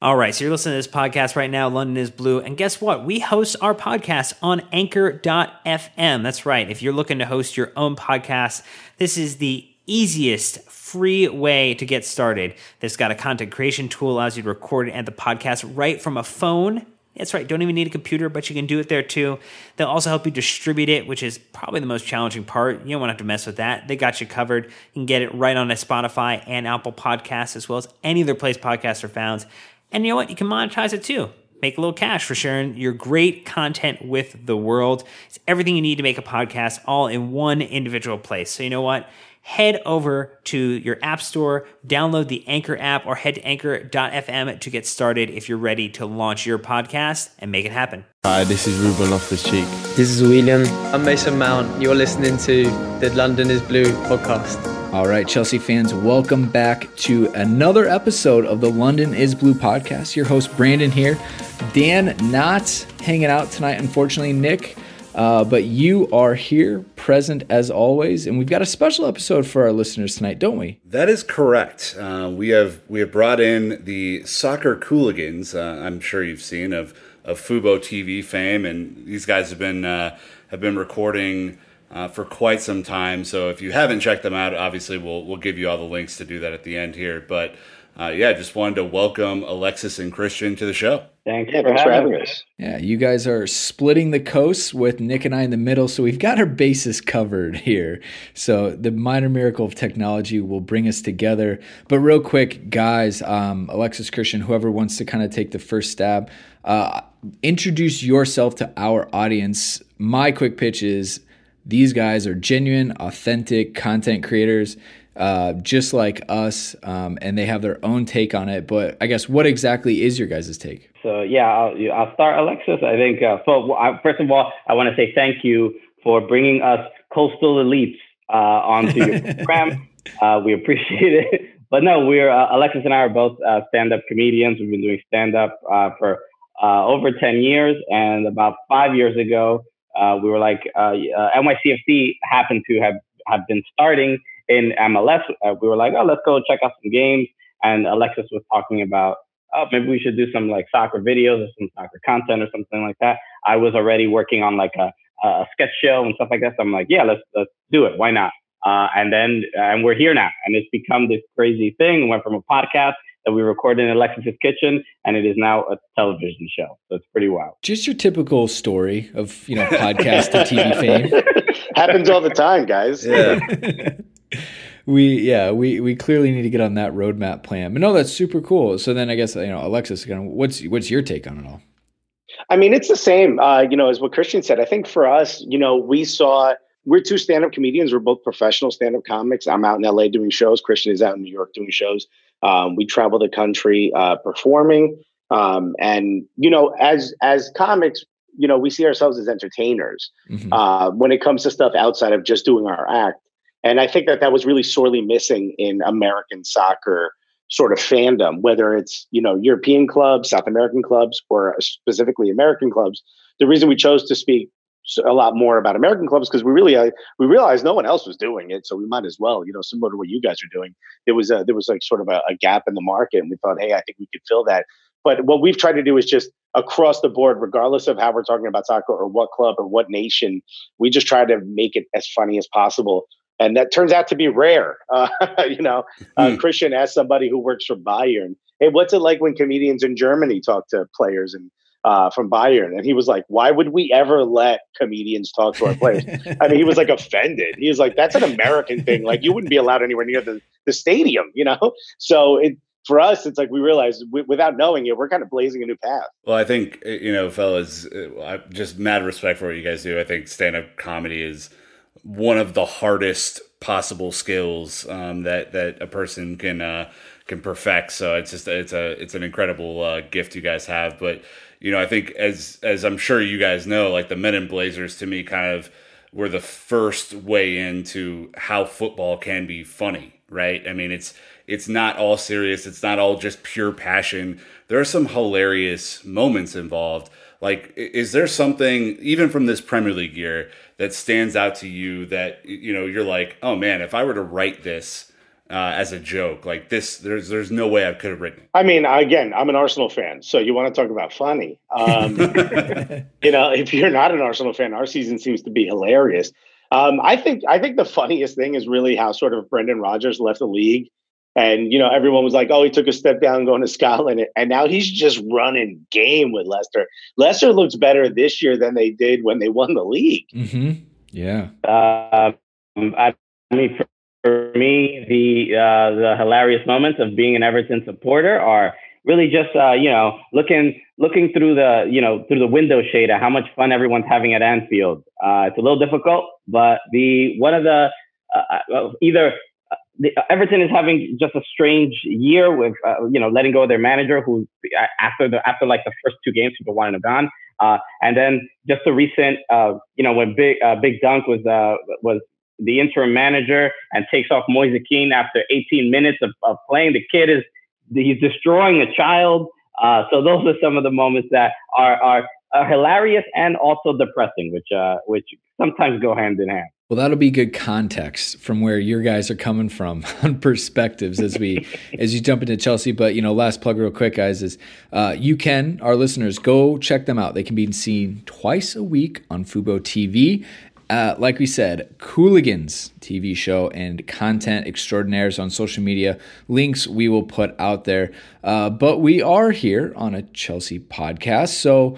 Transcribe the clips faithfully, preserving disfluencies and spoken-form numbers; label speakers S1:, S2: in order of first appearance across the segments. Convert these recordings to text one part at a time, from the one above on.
S1: All right, so you're listening to this podcast right now, London is Blue, and guess what? We host our podcast on anchor dot f m. That's right. If you're looking to host your own podcast, this is the easiest free way to get started. This got a content creation tool, allows you to record and add the podcast right from a phone. That's right, don't even need a computer, but you can do it there too. They'll also help you distribute it, which is probably the most challenging part. You don't want to have to mess with that. They got you covered. You can get it right on a Spotify and Apple Podcasts, as well as any other place podcasts are found. And you know what? You can monetize it too. Make a little cash for sharing your great content with the world. It's everything you need to make a podcast all in one individual place. So you know what? Head over to your app store, download the Anchor app, or head to anchor dot f m to get started if you're ready to launch your podcast and make it happen.
S2: Hi, this is Ruben Loftus-Cheek.
S3: This is William. I'm Mason Mount. You're listening to the London is Blue podcast.
S4: All right, Chelsea fans, welcome back to another episode of the London is Blue podcast. Your host, Brandon here. Dan not hanging out tonight, unfortunately, Nick. Uh, but you are here, present as always, and we've got a special episode for our listeners tonight, don't we?
S5: That is correct. Uh, we have we have brought in the Soccer Cooligans. Uh, I'm sure you've seen of of Fubo T V fame, and these guys have been uh, have been recording uh, for quite some time. So if you haven't checked them out, obviously we'll we'll give you all the links to do that at the end here. But uh, yeah, just wanted to welcome Alexis and Christian to the show.
S6: Thank you yeah, for, thanks having for having us.
S4: Yeah, you guys are splitting the coast with Nick and I in the middle, so we've got our bases covered here. So the minor miracle of technology will bring us together. But real quick, guys, um, Alexis, Christian, whoever wants to kind of take the first stab, uh, introduce yourself to our audience. My quick pitch is these guys are genuine, authentic content creators, uh, just like us, um, and they have their own take on it. But I guess what exactly is your guys' take?
S6: So, yeah, I'll, I'll start, Alexis. I think, uh, so, I, first of all, I want to say thank you for bringing us coastal elites uh, onto your program. Uh, we appreciate it. But no, we're, uh, Alexis and I are both uh, stand-up comedians. We've been doing stand-up uh, for uh, over ten years. And about five years ago, uh, we were like, uh, uh, N Y C F C happened to have, have been starting in M L S. Uh, we were like, oh, let's go check out some games. And Alexis was talking about, oh, maybe we should do some like soccer videos or some soccer content or something like that. I was already working on like a, a sketch show and stuff like that. So I'm like, yeah, let's let's do it. Why not? Uh, and then and we're here now, and it's become this crazy thing. It went from a podcast that we recorded in Alexis's kitchen, and it is now a television show. So it's pretty wild.
S4: Just your typical story of, you know, podcast to T V fame.
S7: Happens all the time, guys.
S5: Yeah.
S4: We yeah we we clearly need to get on that roadmap plan. But no, that's super cool. So then I guess, you know, Alexis, what's what's your take on it all?
S7: I mean, it's the same, uh, you know, as what Christian said. I think for us, you know, we saw we're two stand-up comedians. We're both professional stand-up comics. I'm out in L A doing shows. Christian is out in New York doing shows. Um, we travel the country uh, performing, um, and you know, as as comics, you know, we see ourselves as entertainers mm-hmm. uh, when it comes to stuff outside of just doing our act. And I think that that was really sorely missing in American soccer sort of fandom, whether it's, you know, European clubs, South American clubs, or specifically American clubs. The reason we chose to speak a lot more about American clubs because we really uh, we realized no one else was doing it, so we might as well, you know, similar to what you guys are doing. There was a, there was like sort of a, a gap in the market, and we thought, hey, I think we could fill that. But what we've tried to do is just across the board, regardless of how we're talking about soccer or what club or what nation, we just try to make it as funny as possible. And that turns out to be rare. Uh, you know, uh, mm. Christian asked somebody who works for Bayern, hey, what's it like when comedians in Germany talk to players and uh, from Bayern? And he was like, why would we ever let comedians talk to our players? I mean, he was like offended. He was like, that's an American thing. Like, you wouldn't be allowed anywhere near the, the stadium, you know? So it, for us, it's like we realized w- without knowing it, we're kind of blazing a new path.
S5: Well, I think, you know, fellas, I just mad respect for what you guys do. I think stand-up comedy is one of the hardest possible skills um, that that a person can uh, can perfect. So it's just it's a it's an incredible uh, gift you guys have. But you know, I think as as I'm sure you guys know, like the Men in Blazers to me kind of were the first way into how football can be funny, right? I mean, it's it's not all serious. It's not all just pure passion. There are some hilarious moments involved. Like, is there something, even from this Premier League year, that stands out to you that, you know, you're like, oh man, if I were to write this, uh, as a joke. Like this, there's there's no way I could have written it.
S7: I mean, again, I'm an Arsenal fan, so you want to talk about funny. Um, you know, if you're not an Arsenal fan, our season seems to be hilarious. Um, I think I think the funniest thing is really how sort of Brendan Rodgers left the league. And, you know, everyone was like, oh, he took a step down going to Scotland. And now he's just running game with Leicester. Leicester looks better this year than they did when they won the league.
S4: Mm-hmm. Yeah.
S6: Uh, I mean, for, for me, the uh, the hilarious moments of being an Everton supporter are really just, uh, you know, looking looking through the, you know, through the window shade at how much fun everyone's having at Anfield. Uh, it's a little difficult, but the one of the uh, either – The, uh, Everton is having just a strange year with, uh, you know, letting go of their manager who after the, after like the first two games, people wanted him gone. Uh, and then just the recent, uh, you know, when Big, uh, Big Dunk was, uh, was the interim manager and takes off Moise Kean after eighteen minutes of, of playing. The kid is, he's destroying a child. Uh, so those are some of the moments that are, are, are hilarious and also depressing, which, uh, which sometimes go hand in hand.
S4: Well, that'll be good context from where your guys are coming from on perspectives as we as you jump into Chelsea. But, you know, last plug real quick, guys, is uh, you can, our listeners, go check them out. They can be seen twice a week on Fubo T V. Uh, like we said, Cooligans T V show and content extraordinaires on social media. Links we will put out there. Uh, but we are here on a Chelsea podcast. So,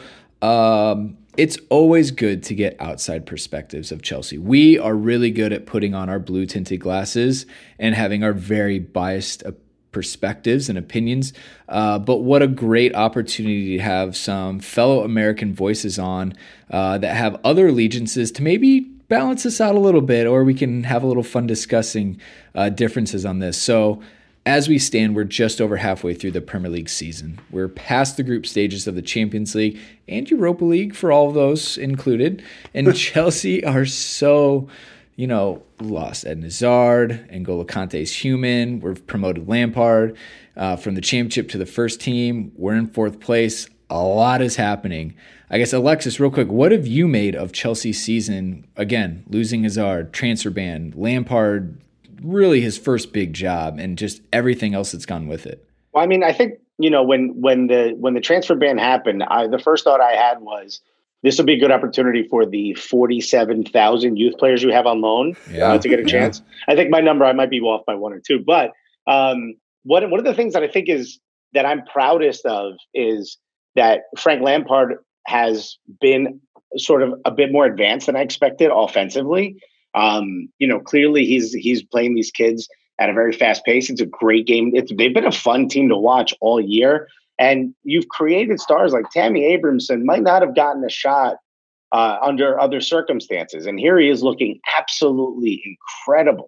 S4: um, it's always good to get outside perspectives of Chelsea. We are really good at putting on our blue tinted glasses and having our very biased perspectives and opinions. Uh, but what a great opportunity to have some fellow American voices on uh, that have other allegiances to maybe balance us out a little bit, or we can have a little fun discussing uh, differences on this. So as we stand, we're just over halfway through the Premier League season. We're past the group stages of the Champions League and Europa League, for all of those included. And Chelsea are so, you know, lost Eden Hazard, N'Golo Kante's human. We've promoted Lampard uh, from the championship to the first team. We're in fourth place. A lot is happening. I guess, Alexis, real quick, what have you made of Chelsea's season? Again, losing Hazard, transfer ban, Lampard, really his first big job, and just everything else that's gone with it.
S7: Well, I mean, I think, you know, when when the when the transfer ban happened, I, the first thought I had was this will be a good opportunity for the forty-seven thousand youth players you have on loan yeah. uh, to get a chance. Yeah. I think my number, I might be off by one or two, but um, one one of the things that I think is that I'm proudest of is that Frank Lampard has been sort of a bit more advanced than I expected offensively. Um, you know, clearly he's he's playing these kids at a very fast pace. It's a great game. It's they've been a fun team to watch all year. And you've created stars like Tammy Abramson might not have gotten a shot uh, under other circumstances. And here he is looking absolutely incredible.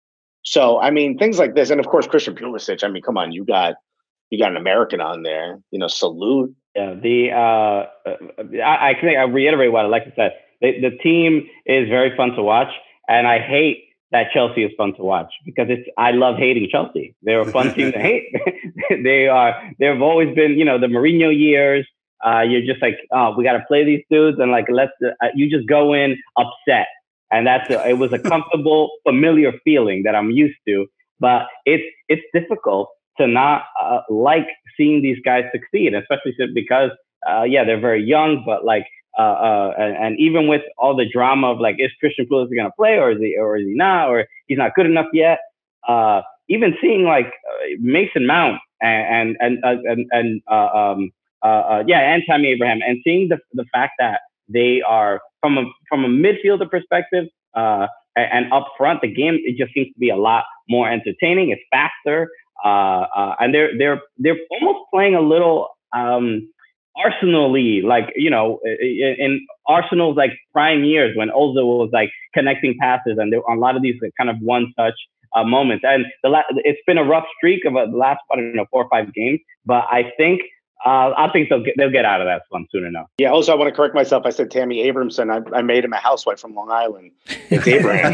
S7: So, I mean, things like this. And of course, Christian Pulisic, I mean, come on, you got you got an American on there, you know, salute.
S6: Yeah, the uh, I, I think I reiterate what Alexis said. The, the team is very fun to watch. And I hate that Chelsea is fun to watch because it's, I love hating Chelsea. They're a fun team to hate. they are, they've always been, you know, the Mourinho years. Uh, you're just like, oh, we got to play these dudes. And like, let's, uh, you just go in upset. And that's, a, it was a comfortable, familiar feeling that I'm used to, but it's, it's difficult to not uh, like seeing these guys succeed, especially because, uh, yeah, they're very young, but like, Uh, uh, and, and even with all the drama of like, is Christian Pulisic going to play or is he, or is he not, or he's not good enough yet? Uh, even seeing like uh, Mason Mount and, and, and, and, and uh, um, uh, uh, yeah, and Tammy Abraham, and seeing the, the fact that they are from a, from a midfielder perspective uh, and, and up front, the game, it just seems to be a lot more entertaining. It's faster. Uh, uh, and they're, they're, they're almost playing a little, um, Arsenal-y, like, you know, in Arsenal's like prime years when Ozil was like connecting passes and there were a lot of these like, kind of one-touch uh, moments. And the la- it's been a rough streak of uh, the last, I don't know, four or five games. But I think uh, I think they'll get, they'll get out of that one soon enough.
S7: Yeah. Also, I want to correct myself. I said Tammy Abramson. I, I made him a housewife from Long Island. It's Abraham.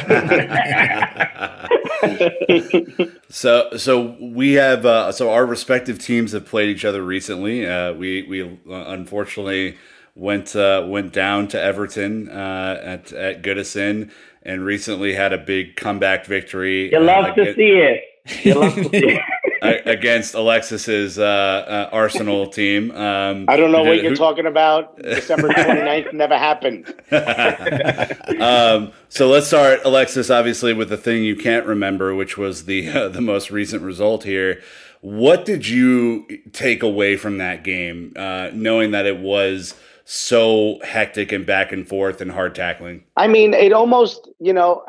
S5: so, so we have uh, so our respective teams have played each other recently. Uh, we we unfortunately went uh, went down to Everton uh, at at Goodison and recently had a big comeback victory.
S6: You love
S5: uh,
S6: to
S5: against,
S6: see it. You'll love to see.
S5: Against Alexis's uh, uh, Arsenal team. Um,
S7: I don't know what
S5: who,
S7: you're talking about. December twenty-ninth never happened.
S5: um, so let's start, Alexis, obviously, with the thing you can't remember, which was the uh, the most recent result here. What did you take away from that game, uh, knowing that it was so hectic and back and forth and hard tackling?
S7: I mean, it almost, you know,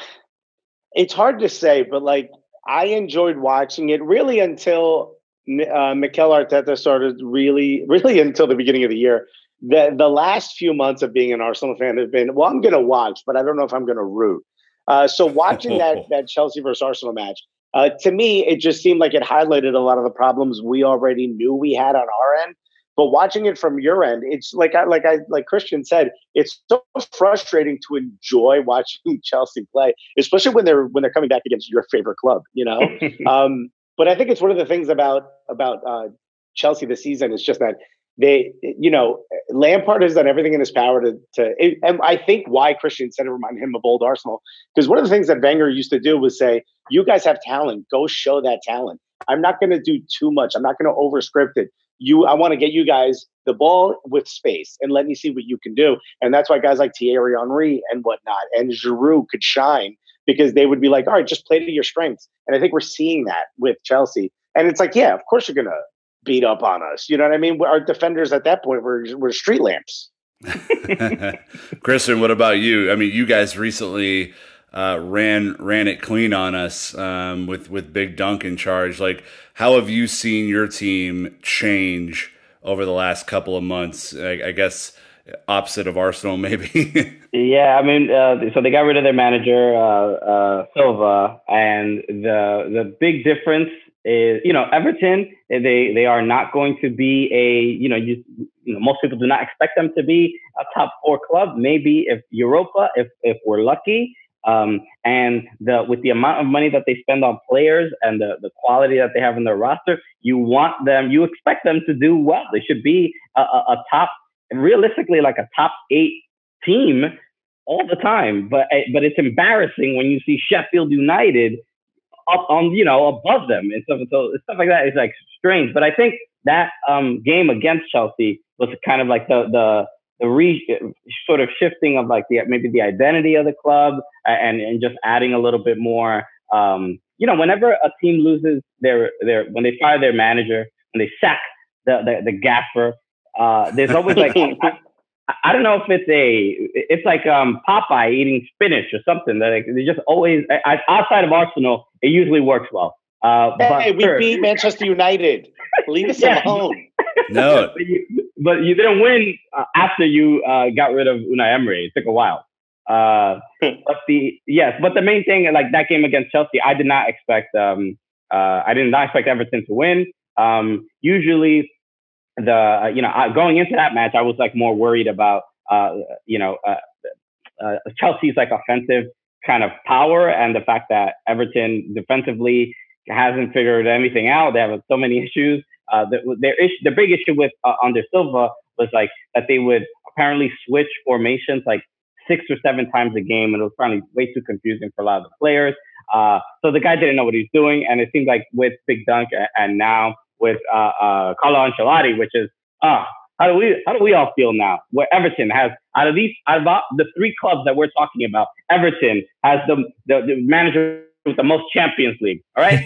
S7: it's hard to say, but like, I enjoyed watching it really until uh, Mikel Arteta started really, really until the beginning of the year. The the last few months of being an Arsenal fan have been, well, I'm going to watch, but I don't know if I'm going to root. Uh, so watching that that Chelsea versus Arsenal match, uh, to me, it just seemed like it highlighted a lot of the problems we already knew we had on our end. But watching it from your end, it's like I like I like Christian said, it's so frustrating to enjoy watching Chelsea play, especially when they're when they're coming back against your favorite club, you know. um, but I think it's one of the things about about uh, Chelsea this season is just that they, you know, Lampard has done everything in his power to to, and I think why Christian said it reminded him of old Arsenal, because one of the things that Wenger used to do was say, "You guys have talent, go show that talent. I'm not going to do too much. I'm not going to overscript it. You, I want to get you guys the ball with space and let me see what you can do." And that's why guys like Thierry Henry and whatnot and Giroud could shine, because they would be like, all right, just play to your strengths. And I think we're seeing that with Chelsea. And it's like, yeah, of course you're going to beat up on us. You know what I mean? Our defenders at that point were, were street lamps.
S5: Christian, what about you? I mean, you guys recently uh, ran ran it clean on us um, with, with Big Dunk in charge. Like, how have you seen your team change over the last couple of months? I, I guess opposite of Arsenal, maybe.
S6: Yeah, I mean, uh, so they got rid of their manager, uh, uh, Silva, and the the big difference is, you know, Everton, they they are not going to be a, you know, you, you know, most people do not expect them to be a top four club. Maybe if Europa, if if we're lucky. Um, and the with the amount of money that they spend on players and the, the quality that they have in their roster, you want them, you expect them to do well. They should be a, a, a top, realistically, like a top eight team all the time. But but it's embarrassing when you see Sheffield United up on, you know, above them and stuff. So stuff like that is like strange. But I think that um, game against Chelsea was kind of like the the the re, sort of shifting of like the maybe the identity of the club, and and just adding a little bit more. Um, you know, whenever a team loses their their when they fire their manager, when they sack the the, the gaffer, uh, there's always like I, I don't know if it's a it's like um, Popeye eating spinach or something. That like, they just always I, outside of Arsenal, it usually works well. Uh,
S7: hey,
S6: but
S7: we
S6: sure.
S7: beat Manchester United. Leave us
S6: Yeah.
S7: alone.
S5: No.
S6: but, you, but you didn't win uh, after you uh, got rid of Unai Emery. It took a while. Uh, but the yes, but the main thing, like that game against Chelsea, I did not expect. Um, uh, I did not expect Everton to win. Um, usually, the uh, you know I, going into that match, I was like more worried about uh, you know uh, uh, Chelsea's like offensive kind of power, and the fact that Everton defensively hasn't figured anything out. They have so many issues. Uh, the, their issue, the big issue with uh, under Silva was like that they would apparently switch formations like six or seven times a game, and it was probably way too confusing for a lot of the players. Uh, so the guy didn't know what he was doing, and it seemed like with Big Dunk and now with uh, uh, Carlo Ancelotti, which is ah, uh, how do we how do we all feel now? Where Everton has out of these out of the three clubs that we're talking about, Everton has the the, the manager with the most Champions League. All right.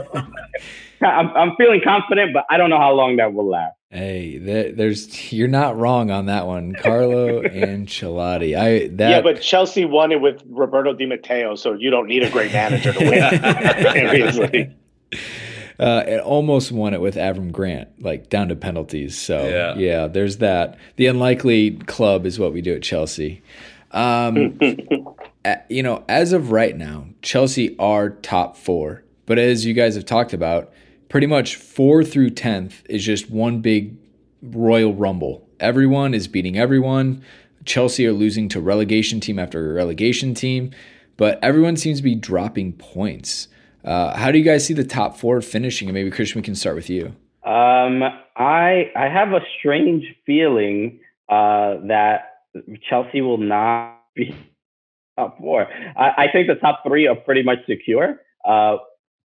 S6: I'm, I'm feeling confident, but I don't know how long that will last.
S4: Hey, there, there's you're not wrong on that one, Carlo Ancelotti. I that
S7: Yeah, but Chelsea won it with Roberto Di Matteo, so you don't need a great manager to win. Obviously.
S4: Uh, it almost won it with Avram Grant, like down to penalties. So
S5: Yeah.
S4: yeah, there's that. The unlikely club is what we do at Chelsea. Um, you know, as of right now, Chelsea are top four. But as you guys have talked about, pretty much four through tenth is just one big Royal Rumble. Everyone is beating everyone. Chelsea are losing to relegation team after relegation team, but everyone seems to be dropping points. Uh, how do you guys see the top four finishing? And maybe Christian, we can start with you.
S6: Um, I I have a strange feeling uh, that Chelsea will not be top four. I, I think the top three are pretty much secure. Uh, but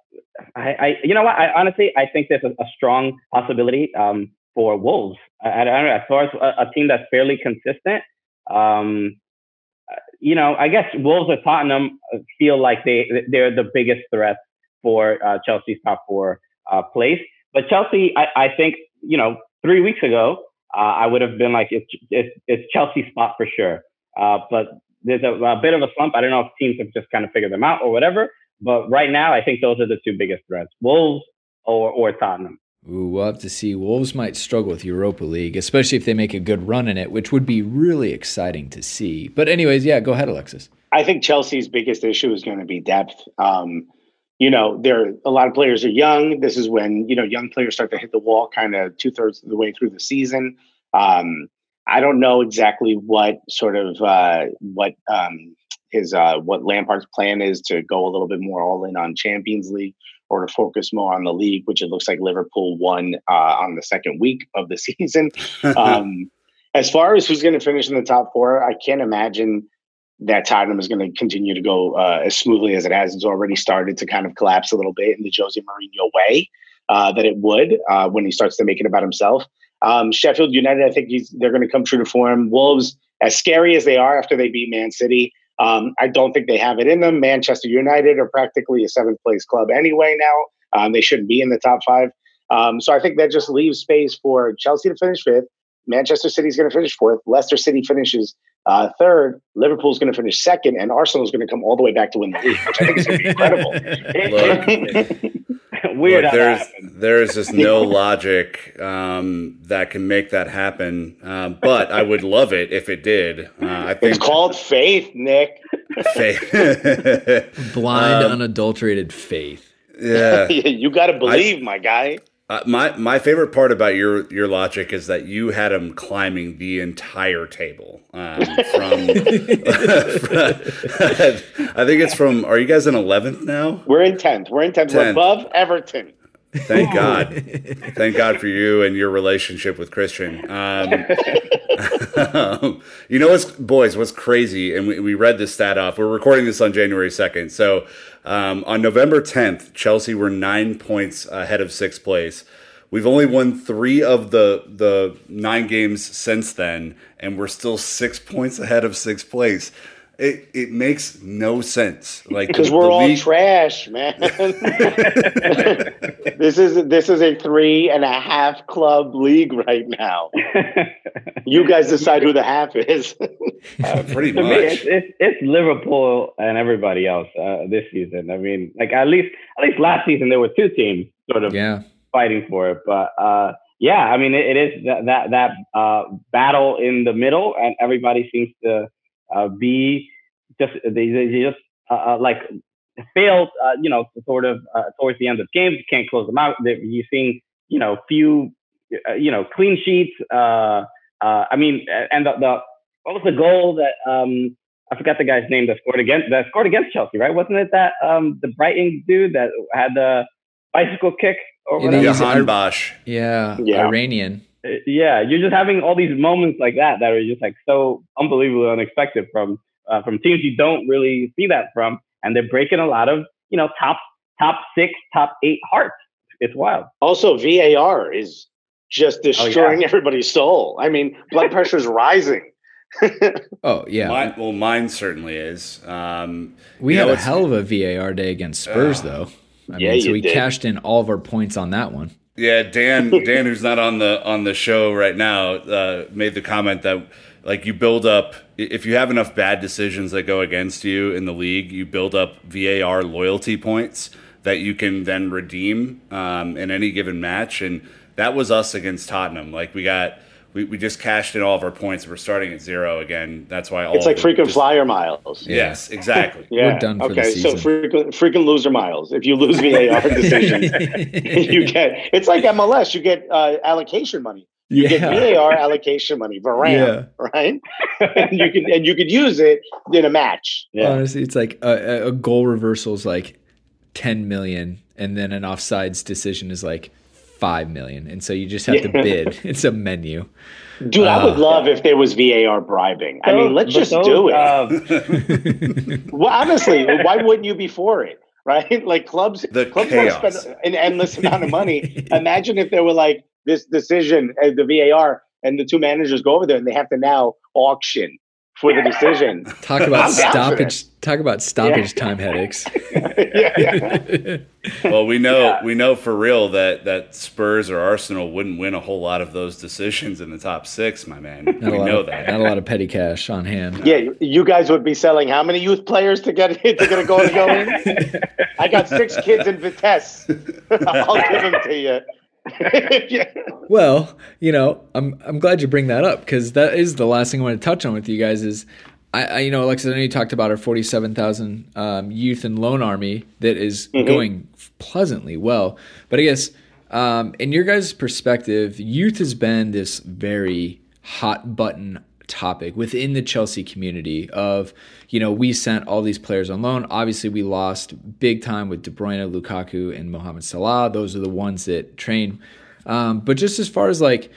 S6: I, I, you know what? I honestly, I think there's a, a strong possibility um, for Wolves. I, I don't know, as far as a, a team that's fairly consistent. Um, you know, I guess Wolves or Tottenham feel like they they're the biggest threat for uh, Chelsea's top four uh, place. But Chelsea, I, I think, you know, three weeks ago, uh, I would have been like, it's it's, it's Chelsea's spot for sure. Uh, but there's a, a bit of a slump. I don't know if teams have just kind of figured them out or whatever. But right now, I think those are the two biggest threats: Wolves or or Tottenham.
S4: Ooh, we'll have to see. Wolves might struggle with Europa League, especially if they make a good run in it, which would be really exciting to see. But anyways, yeah, go ahead, Alexis.
S7: I think Chelsea's biggest issue is going to be depth. Um, you know, there a lot of players are young. This is when, you know, young players start to hit the wall kind of two thirds of the way through the season. Um, I don't know exactly what sort of uh, what um, his uh, what Lampard's plan is to go a little bit more all in on Champions League, or to focus more on the league, which it looks like Liverpool won uh, on the second week of the season. um, as far as who's going to finish in the top four, I can't imagine that Tottenham is going to continue to go uh, as smoothly as it has. It's already started to kind of collapse a little bit in the Jose Mourinho way uh, that it would uh, when he starts to make it about himself. Um, Sheffield United, I think he's, they're going to come true to form. Wolves, as scary as they are after they beat Man City, Um, I don't think they have it in them. Manchester United are practically a seventh place club anyway now. Um, they shouldn't be in the top five. Um, so I think that just leaves space for Chelsea to finish fifth. Manchester City is going to finish fourth. Leicester City finishes uh, third. Liverpool's going to finish second. And Arsenal is going to come all the way back to win the league, which I think is going to be incredible.
S5: Look,
S6: Weird.
S5: look,
S6: how
S5: there's
S6: that happened.
S5: there's just no logic um, that can make that happen. Um, but I would love it if it did. Uh, I think
S7: It's called faith, Nick.
S5: faith.
S4: Blind,
S5: Um,
S4: unadulterated faith.
S5: Yeah.
S7: You got to believe, my guy.
S5: Uh, my my favorite part about your your logic is that you had him climbing the entire table. Um, from, I think it's from. Are you guys in eleventh now?
S7: We're in tenth. We're in tenth. We're
S5: tenth.
S7: above Everton.
S5: Thank God. Thank God for you and your relationship with Christian. Um, you know what's, boys, what's crazy, and we, we read this stat off. We're recording this on January second. So um, on November tenth, Chelsea were nine points ahead of sixth place. We've only won three of the the nine games since then, and we're still six points ahead of sixth place. It it makes no sense. Like
S7: Because
S5: the-
S7: we're
S5: the
S7: all
S5: league-
S7: trash, man. this is this is a three and a half club league right now. You guys decide who the half is.
S5: uh, pretty
S6: To
S5: much.
S6: me, it's, it's it's Liverpool and everybody else uh, this season. I mean, like at least at least last season there were two teams sort of
S4: Yeah.
S6: fighting for it. But uh, yeah, I mean, it, it is that that that uh, battle in the middle, and everybody seems to uh, be just they, they just uh, uh, like failed, uh, you know, sort of uh, towards the end of games. You can't close them out. You're seeing, you know, few, uh, you know, clean sheets. Uh, uh, I mean, and the, the what was the goal that um, I forgot the guy's name that scored against that scored against Chelsea, right? Wasn't it that um, the Brighton dude that had the bicycle kick or
S4: Yeah,
S6: whatever?
S4: he's-
S5: Johan Bosch.
S4: Yeah,
S7: Yeah.
S4: Iranian.
S6: Yeah, you're just having all these moments like that that are just like so unbelievably unexpected from uh, from teams you don't really see that from, and they're breaking a lot of, you know, top top six, top eight hearts. It's wild.
S7: Also, V A R is just destroying
S6: Oh, yeah.
S7: everybody's soul. I mean, blood pressure's rising.
S4: Oh, yeah.
S5: Mine, well, mine certainly is. Um,
S4: we
S5: you
S4: had
S5: know,
S4: a
S5: it's-
S4: hell of a V A R day against Spurs,
S5: Oh.
S4: though. I
S7: Yeah,
S4: mean, so
S7: you
S4: we
S7: did.
S4: cashed in all of our points on that one.
S5: Yeah, Dan, Dan, who's not on the on the show right now, uh, made the comment that like you build up if you have enough bad decisions that go against you in the league, you build up V A R loyalty points that you can then redeem um, in any given match, and that was us against Tottenham. Like we got. We, we just cashed in all of our points. We're starting at zero again. That's why all
S7: It's like
S5: of the-
S7: freaking
S5: just-
S7: flyer miles.
S5: Yes, exactly.
S7: Yeah.
S4: We're done for the
S7: okay, so
S4: season.
S7: freaking, freaking loser miles. If you lose V A R decisions, you get. It's like M L S. You get uh, allocation money. You get
S4: Yeah.
S7: V A R allocation money, Varane, right? and you can and you could use it in a match.
S6: Yeah.
S4: Honestly, it's like a, a goal reversal is like ten million, and then an offsides decision is like five million, and so you just have to
S7: Yeah.
S4: bid. It's a menu.
S7: Dude, I would
S4: Uh,
S7: love if there was V A R bribing. I mean, let's
S6: But
S7: just
S6: those,
S7: do it.
S6: uh,
S7: Well, honestly, why wouldn't you be for it? right? Like clubs,
S5: The
S7: clubs want to
S5: chaos.
S7: spend an endless amount of money. Imagine if there were like this decision, uh, the V A R, and the two managers go over there and they have to now auction for the decision.
S4: Talk about
S7: I'm down for
S4: stoppage. Talk about stoppage time headaches.
S7: yeah, yeah.
S5: Well, we know we know for real that that Spurs or Arsenal wouldn't win a whole lot of those decisions in the top six, my man.
S4: Not
S5: we
S4: a lot
S5: know
S4: of,
S5: that.
S4: Not a lot of petty cash on hand.
S7: Yeah, you guys would be selling how many youth players to get to get a goal to go in? I got six kids in Vitesse. I'll give them to you. yeah.
S4: Well, you know, I'm I'm glad you bring that up because that is the last thing I want to touch on with you guys is, I, I you know, Alexis, I know you talked about our forty-seven thousand um, youth and loan army that is mm-hmm. going pleasantly well, but I guess um, in your guys' perspective, youth has been this very hot button topic within the Chelsea community of, you know, we sent all these players on loan. Obviously, we lost big time with De Bruyne, Lukaku, and Mohamed Salah. Those are the ones that train. Um, but just as far as like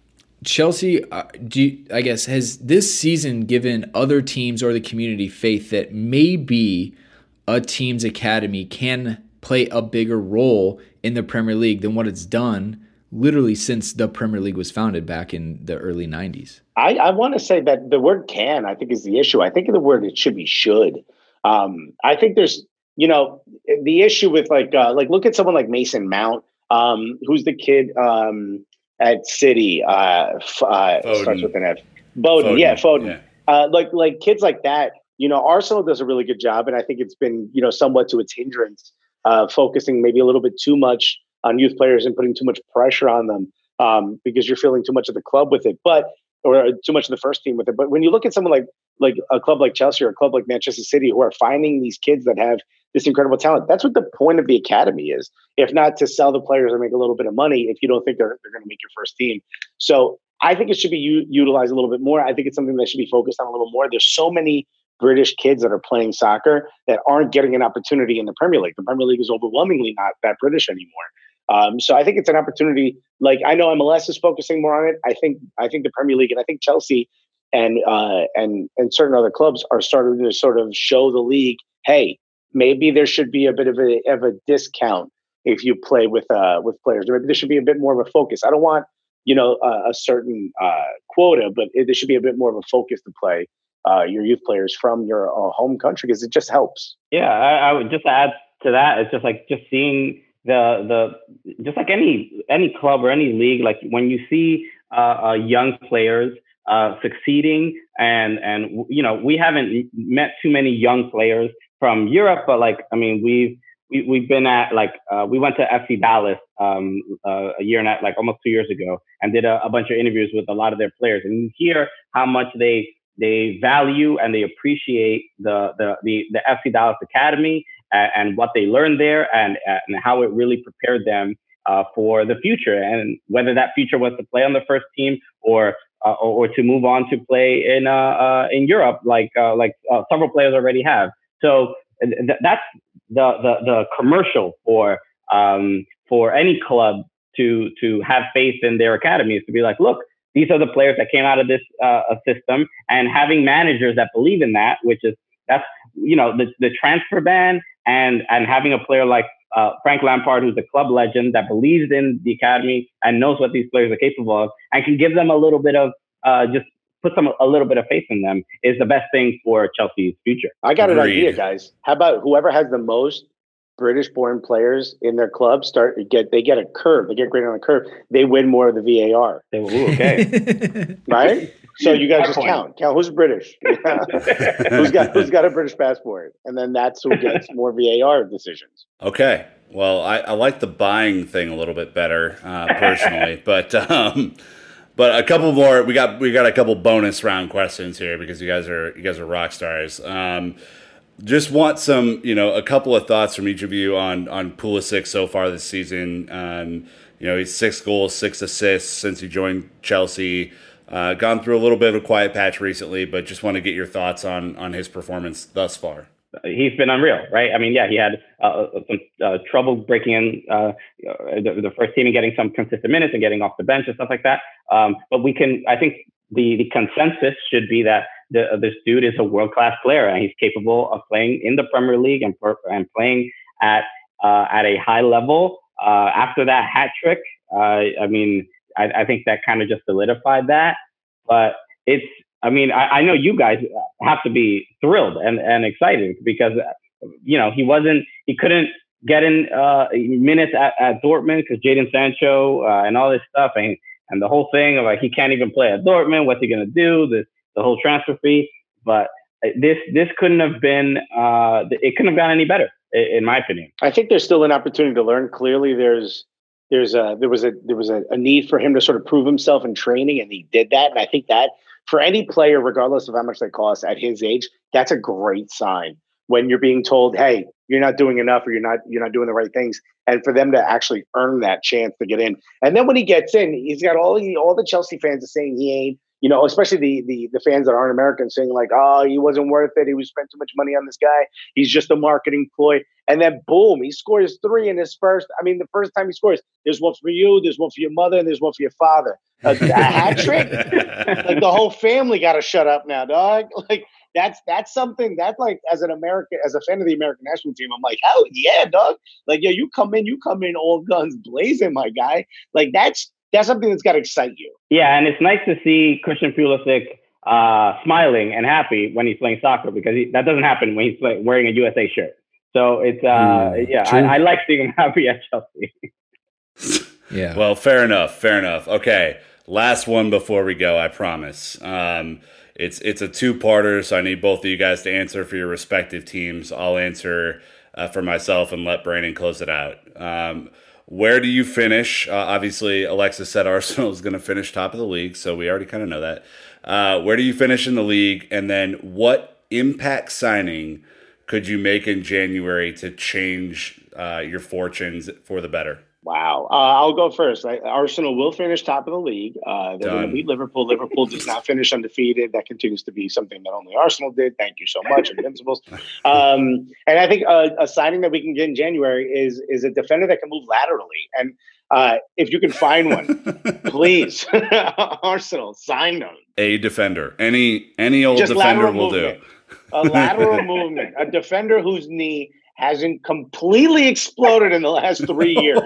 S4: Chelsea, uh, do you, I guess, has this season given other teams or the community faith that maybe a team's academy can play a bigger role in the Premier League than what it's done literally since the Premier League was founded back in the early nineties?
S7: I, I want to say that the word can, I think, is the issue. I think the word it should be should. Um, I think there's, you know, the issue with like, uh, like look at someone like Mason Mount, um, who's the kid um, at City, uh, f- uh, starts with an F. Bowden, Foden, yeah, Foden. Yeah. Uh, like, like kids like that, you know, Arsenal does a really good job. And I think it's been, you know, somewhat to its hindrance, uh, focusing maybe a little bit too much on youth players and putting too much pressure on them um, because you're feeling too much of the club with it, but or too much of the first team with it. But when you look at someone like like a club like Chelsea or a club like Manchester City who are finding these kids that have this incredible talent, that's what the point of the academy is. If not to sell the players and make a little bit of money, if you don't think they're they're going to make your first team. So I think it should be u- utilized a little bit more. I think it's something that should be focused on a little more. There's so many British kids that are playing soccer that aren't getting an opportunity in the Premier League. The Premier League is overwhelmingly not that British anymore. Um, so I think it's an opportunity. Like I know M L S is focusing more on it. I think I think the Premier League and I think Chelsea and uh, and and certain other clubs are starting to sort of show the league, hey, maybe there should be a bit of a of a discount if you play with uh, with players. Maybe there should be a bit more of a focus. I don't want you know a, a certain uh, quota, but it, there should be a bit more of a focus to play uh, your youth players from your uh, home country because it just helps.
S6: Yeah, I, I would just add to that. It's just like just seeing. The the just like any any club or any league, like when you see uh, uh, young players uh, succeeding, and and you know we haven't met too many young players from Europe, but like I mean we've we, we've been at like uh, we went to F C Dallas um, uh, a year and a, like almost two years ago and did a, a bunch of interviews with a lot of their players, and you hear how much they they value and they appreciate the the the, the F C Dallas Academy. And what they learned there, and and how it really prepared them uh, for the future, and whether that future was to play on the first team or uh, or, or to move on to play in uh, uh, in Europe, like uh, like uh, several players already have. So th- that's the, the the commercial for um, for any club to to have faith in their academies, to be like, look, these are the players that came out of this uh, system, and having managers that believe in that, which is that's you know the the transfer ban. And and having a player like uh, Frank Lampard, who's a club legend that believes in the academy and knows what these players are capable of, and can give them a little bit of uh, just put some a little bit of faith in them, is the best thing for Chelsea's future.
S7: I got
S5: Agreed.
S7: an idea, guys. How about whoever has the most British-born players in their club start get they get a curve. They get graded on a curve. They win more of the V A R.
S6: They, ooh, okay,
S7: right? So you guys
S6: My
S7: just
S6: point.
S7: count. Count who's British. who's got who's got a British passport, and then that's who gets more V A R decisions.
S5: Okay. Well, I, I like the buying thing a little bit better uh, personally, but um, but a couple more. We got we got a couple bonus round questions here because you guys are you guys are rock stars. Um, just want some you know a couple of thoughts from each of you on on Pulisic so far this season. Um, you know, he's six goals, six assists since he joined Chelsea. Uh, gone through a little bit of a quiet patch recently, but just want to get your thoughts on on his performance thus far.
S6: He's been unreal, right? I mean, yeah, he had uh, some uh, trouble breaking in uh, the, the first team and getting some consistent minutes and getting off the bench and stuff like that. Um, but we can, I think the, the consensus should be that the, this dude is a world-class player and he's capable of playing in the Premier League and, and playing at uh, at a high level. Uh, after that hat trick, uh, I mean, I, I think that kind of just solidified that. But it's, I mean, I, I know you guys have to be thrilled and, and excited because, you know, he wasn't, he couldn't get in uh, minutes at, at Dortmund because Jadon Sancho uh, and all this stuff. And, and the whole thing of like, he can't even play at Dortmund. What's he going to do? The, the whole transfer fee. But this, this couldn't have been, uh, it couldn't have gone any better, in my opinion.
S7: I think there's still an opportunity to learn. Clearly, there's there's a there was a there was a, a need for him to sort of prove himself in training, and he did that. And I think that for any player, regardless of how much they cost at his age, that's a great sign when you're being told, "Hey, you're not doing enough, or you're not you're not doing the right things," and for them to actually earn that chance to get in. And then when he gets in, he's got all the all the Chelsea fans are saying he ain't. You know, especially the, the the fans that aren't American saying like, oh, he wasn't worth it. He was spent too much money on this guy. He's just a marketing ploy. And then boom, he scores three in his first. I mean, the first time he scores, there's one for you, there's one for your mother, and there's one for your father. A, a hat trick. Like the whole family got to shut up now, dog. Like that's that's something that like as an American, as a fan of the American national team, I'm like, hell yeah, dog. Like yeah, you come in, you come in all guns blazing, my guy. Like that's. That's something that's got to excite you.
S6: Yeah, and it's nice to see Christian Pulisic uh, smiling and happy when he's playing soccer because he, that doesn't happen when he's play, wearing a U S A shirt. So it's uh, mm, yeah, I, I like seeing him happy at Chelsea.
S5: Yeah. Well, fair enough. Fair enough. Okay, last one before we go. I promise. Um, it's it's a two-parter, so I need both of you guys to answer for your respective teams. I'll answer uh, for myself and let Brandon close it out. Um, Where do you finish? Uh, obviously, Alexis said Arsenal is going to finish top of the league, so we already kind of know that. Uh, where do you finish in the league? And then what impact signing could you make in January to change uh, your fortunes for the better?
S7: Wow. Uh, I'll go first. I, Arsenal will finish top of the league. Uh, they're going to beat Liverpool. Liverpool does not finish undefeated. That continues to be something that only Arsenal did. Thank you so much, Invincibles. Um, and I think a, a signing that we can get in January is is a defender that can move laterally. And uh, if you can find one, please, Arsenal, sign them.
S5: A defender. Any any old
S7: Just
S5: defender will
S7: movement.
S5: do.
S7: A lateral movement. A defender whose knee hasn't completely exploded in the last three years.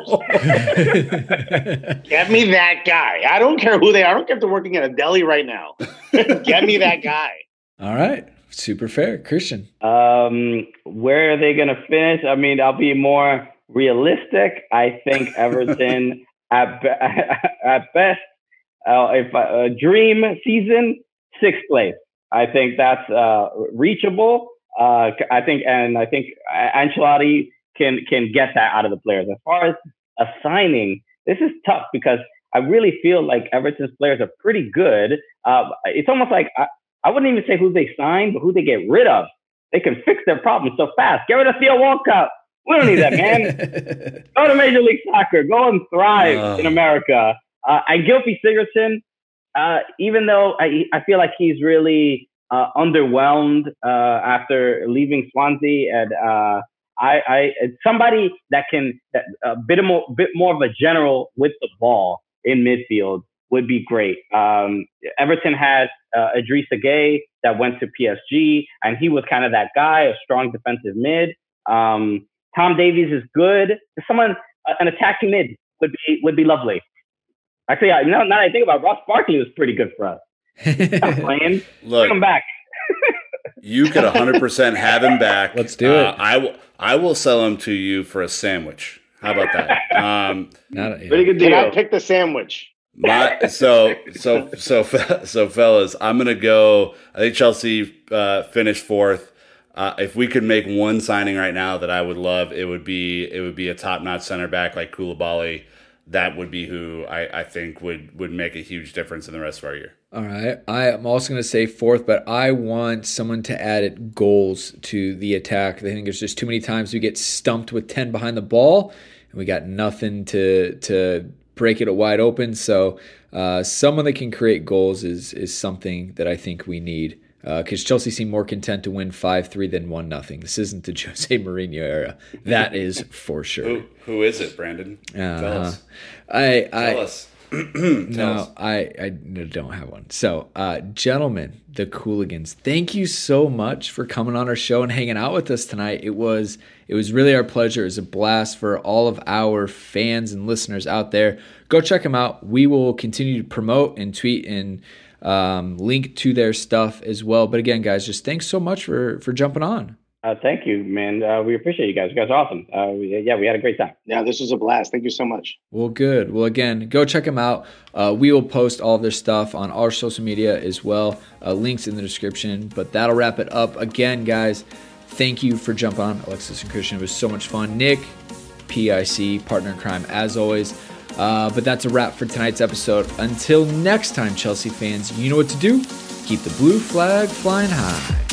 S7: Get me that guy. I don't care who they are. I don't care if they're working at a deli right now. Get me that guy.
S4: All right. Super fair. Christian.
S6: Um, where are they going to finish? I mean, I'll be more realistic. I think Everton at, be- at best, uh, if a uh, dream season, sixth place. I think that's uh, reachable. Uh, I think, and I think Ancelotti can can get that out of the players. As far as a signing, this is tough because I really feel like Everton's players are pretty good. Uh, it's almost like I, I wouldn't even say who they signed, but who they get rid of. They can fix their problems so fast. Get rid of Theo Walcott. We don't need that, man. Go to Major League Soccer. Go and thrive uh. in America. Uh, and Gylfi Sigurdsson, uh, even though I I feel like he's really Uh, underwhelmed uh, after leaving Swansea, and uh, I, I somebody that can that a bit more bit more of a general with the ball in midfield would be great. Um, Everton has uh, Idrissa Gueye that went to P S G, and he was kind of that guy, a strong defensive mid. Um, Tom Davies is good. Someone uh, an attacking mid would be would be lovely. Actually, I, now, now that I think about it, Ross Barkley was pretty good for us. I'm playing.
S5: Look,
S6: bring him back.
S5: You could one hundred percent have him back.
S4: Let's do
S5: uh,
S4: it.
S5: I will. I will sell him to you for a sandwich. How about that? Um,
S4: Not a, yeah.
S6: Pretty good deal.
S7: Can I pick the sandwich?
S5: my, so so so so fellas, I'm gonna go. I think Chelsea uh, finished fourth. Uh, if we could make one signing right now that I would love, it would be it would be a top-notch center back like Koulibaly. That would be who I, I think would, would make a huge difference in the rest of our year.
S4: All right. I am also going to say fourth, but I want someone to add goals to the attack. I think there's just too many times we get stumped with ten behind the ball, and we got nothing to to break it wide open. So uh, someone that can create goals is is something that I think we need. Because uh, Chelsea seem more content to win five three than one nothing. This isn't the Jose Mourinho era. That is for sure.
S5: Who, who is it, Brandon?
S4: Uh-huh.
S5: Tell us.
S4: I, I,
S5: Tell us.
S4: No, I, I don't have one. So, uh, gentlemen, the Cooligans, thank you so much for coming on our show and hanging out with us tonight. It was it was really our pleasure. It was a blast for all of our fans and listeners out there. Go check them out. We will continue to promote and tweet and um, link to their stuff as well. But again, guys, just thanks so much for for jumping on.
S6: Uh, thank you, man. Uh, we appreciate you guys. You guys are awesome. Uh, we, yeah, we had a great time.
S7: Yeah, this was a blast. Thank you so much.
S4: Well, good. Well, again, go check them out. Uh, we will post all of their stuff on our social media as well. Uh, links in the description. But that'll wrap it up. Again, guys, thank you for jumping on, Alexis and Christian. It was so much fun. Nick, P I C, partner in crime, as always. Uh, but that's a wrap for tonight's episode. Until next time, Chelsea fans, you know what to do. Keep the blue flag flying high.